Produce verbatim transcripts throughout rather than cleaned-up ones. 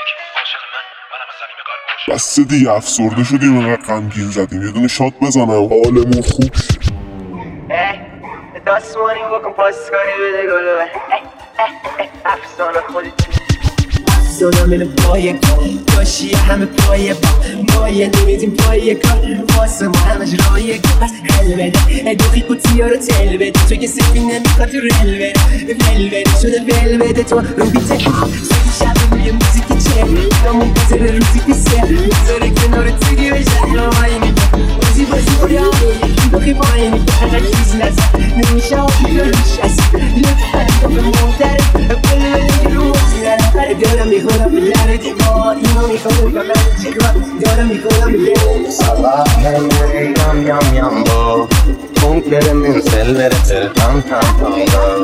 بسته دیگه افسرده شدیم اینقدر غمگین زدیم یه دونه شات بزنم حالمون خوب شه. دستمانی بکن پاسکاری بده گلوه افسانه خودی افسانه من پای داشی همه پای با مایه نمیدیم پای کار واسه ما همش رای پس حل بده دوخی کتیا رو تل بده تو که سفی نمیخواد تو رل بده ول بده شده ول بده تو رو بیته سازی شب روی موزیکی چه نمون بزره روزی پیسه بزره کنار تیگی بشه نمایی بازی بازی بریا دوخی پایینی فقط چیز نزد نمیشه آفی رو روش هست لطفا به مدره بله بله رو موزیره دارم میخورم بلر دیوار اینو میخورم فقط چیکار دارم میخورم بلر صباح میرم یم یم با ممکنه من سلور تلتم تم تم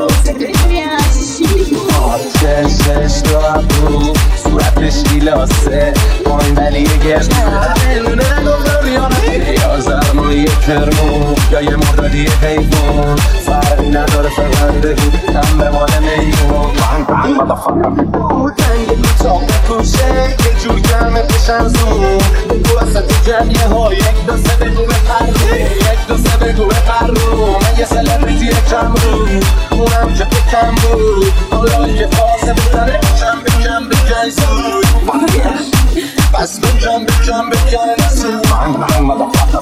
آتشش رو ابرو صورتش گیلاسه پایین ولی یه گرد نونه نگذار بیانه یا زرمایی کرمون یا یه مردادی حیوان فرقی نداره فقط بگو هم به مال میمون بانگ بانگ مدافاکر تنگ میتاق بکشه یه جور گرمه بشن زون بگو اصلا تو جمعیه ها یک دو سه بگو بپرو یک دو سه بگو بپرو من یه سلبریتی کم رو اونم که بکم بود حالا که فاسه بزنه بکم بکم بکن زود بس بکم بکم بکن زود بانگ بانگ مدافاکر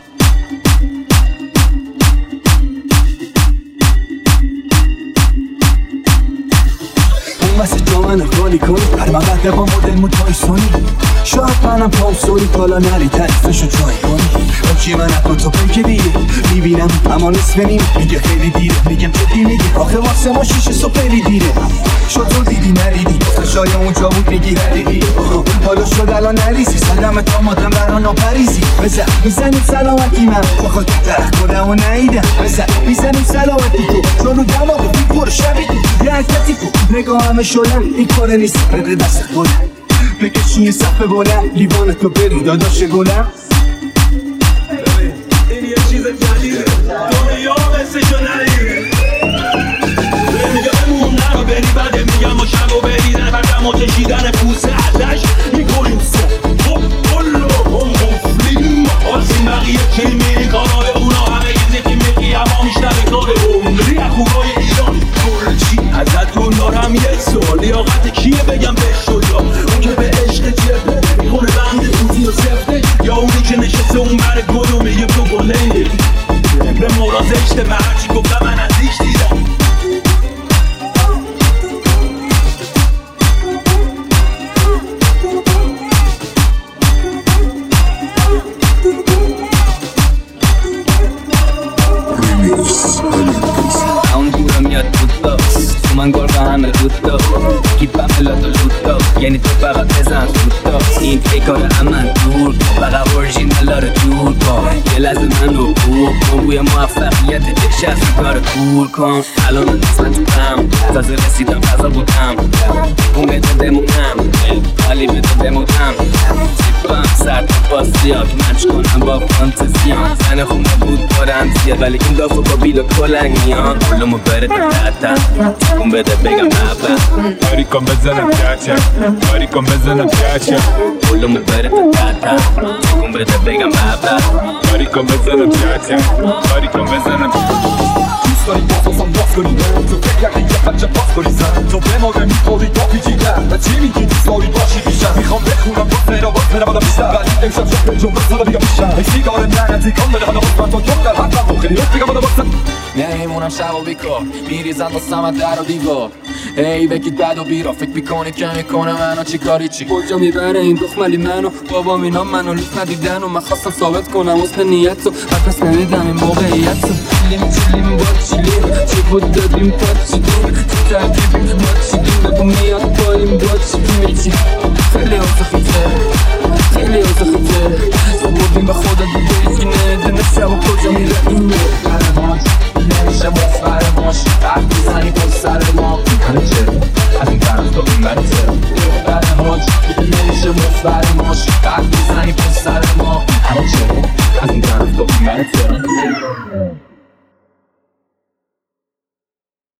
واسه جامن خالی کنی هر مقدر با مدل متای سونی شاید منم پام سوری کالا نری تعریفشو جای کنی اوکی من اکن تو پنکه دیگه میبینم اما نصف نیم میگه خیلی دیره میگم جدی میگه آخه واسه ما شیشه سپری دیره شطور دیدی نریدی شاید اونجا بود میگی ردیدی حالا شد الان نریزی سلام دامادم برا ناپریزی بزن میزنیم سلامتی من بخواد درخ کنم و نایدم بزن میزنیم سلامتی تو چون رو دماغ بی پر شبیدی یه حرکتی کو نگاه همه شدن این کاره نیست رده دست خودم بکشی یه صفحه بلند لیوانتو بری داداش گلم این یه چیز جدیده دنیا مثلشو ندیده میگه بمون نرو بری بده میگم و شب و بریدن بردم و چشیدن پوسه ازش میکنیم سه خب کلو هم خفلیم آرسیم بقیه کلمه کارای اونا همه یه زکی مکی هما میشنه کار عمری خوبای ایران کلچی ازت رو دارم یک سال لیاقت کیه بگم بهش شجا اون که به عشق جبه میخونه بنده توتی و سفته یا اونی که نشسته اون بر گل و میگه تو گله به مرازشته به هرچی گفتم من ازیش دیدم من گرگه همه دوتا کیپم پلاتو لوتا یعنی تو فقط بزن دوتا این کار امن دور فقط اورژینالا رو جور کن یه لحظه من رو بور کن بوی موفقیت یک شخص کار کور کن الان نسبت تو هم تازه رسیدم فضا بودم اون بده بمونم حالی بده بمونم سیپم سر تو باسیاک مچ کنم با فانتزیان زن خونه بود بارم زیاد ولی این دافو با بیل و کلنگیان کلومو بره تا اون بده بگم بابا کاری کن بزنم چاچا کاری کن بزنم چاچا کلومو بره تا اون بده بگم بابا کاری کن بزنم چاچا کاری کن بزنم دوست داری بازم باز کنی تو فکر یکی یه بچه باز کنی زن تو به موقع میخوری تا پیچیدن و چی میگی دوست داری باشی بیشتر میخوام بخونم باز میرا باز میرا بادم بیشتر ولی امشب شد به جمعه سالا بگم بیشتر ای سیگار لعنتی کن بده حالا باز من تا کم در حقم خیلی رفت بگم بادم بازم نمیمونم شب و بیکار میریزن واسم از در و دیوار ای بگید بد و بیرا فکر میکنی که میکنه منو چی کاری چی کجا میبره این دخملی منو بابا اینا منو لوس ندیدن و من خواستم ثابت کنم حسن نیت رو پس نمیدم این موقعیت رو چیلیم چیلیم با چیلیم چی بود دادیم تا چیلیم تو ترکیبیم ما